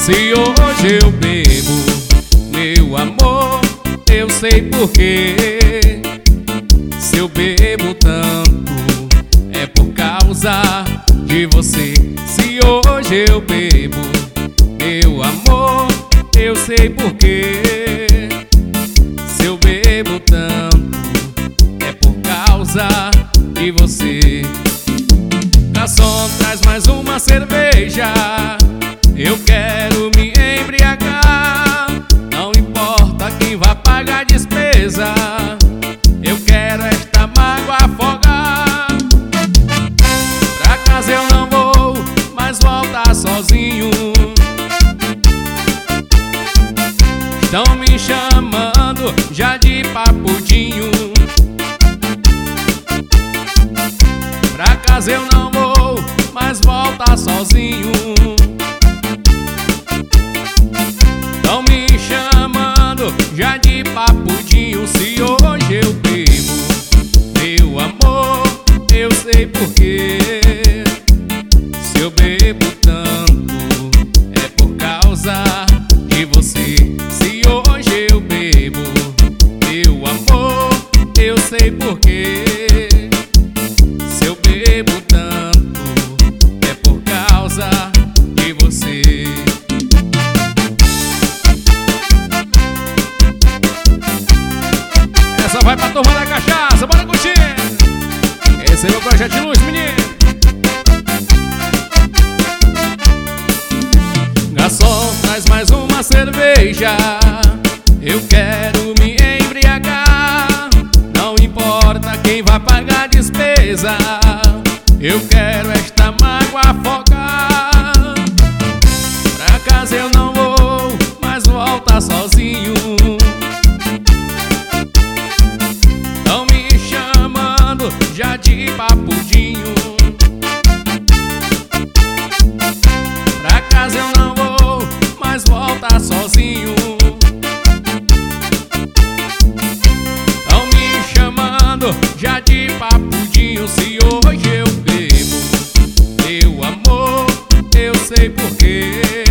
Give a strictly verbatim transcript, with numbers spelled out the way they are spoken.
Se hoje eu bebo, meu amor, eu sei porquê. Se eu bebo tanto, é por causa de você. Se hoje eu bebo, meu amor, eu sei porquê. Se eu bebo tanto, é por causa de você. Garçom, traz mais uma cerveja, eu quero me embriagar. Não importa quem vai pagar a despesa, eu quero esta mágoa afogar. Pra casa eu não vou mais voltar sozinho. Estão me chamando já de papudinho. Pra casa eu não vou mais voltar sozinho. Estão me chamando já de papudinho. Se hoje eu bebo, meu amor, eu sei porquê. Se eu bebo tanto, é por causa de você. Se hoje eu bebo, meu amor, eu sei porquê. Se eu bebo tanto, é por causa de você. Essa vai pra turma da cachaça, bora curtir! Esse é meu projeto de luz, menino! Garçom, traz mais uma cerveja, eu quero me embriagar. Não importa quem vai pagar a despesa, eu quero esta mágoa afogar. Pra casa eu não vou mais voltar sozinho. Estão me chamando já de papudinho. Pra casa eu não vou mais voltar sozinho. Estão me chamando já de papudinho. Se hoje eu bebo, meu amor, eu sei porquê.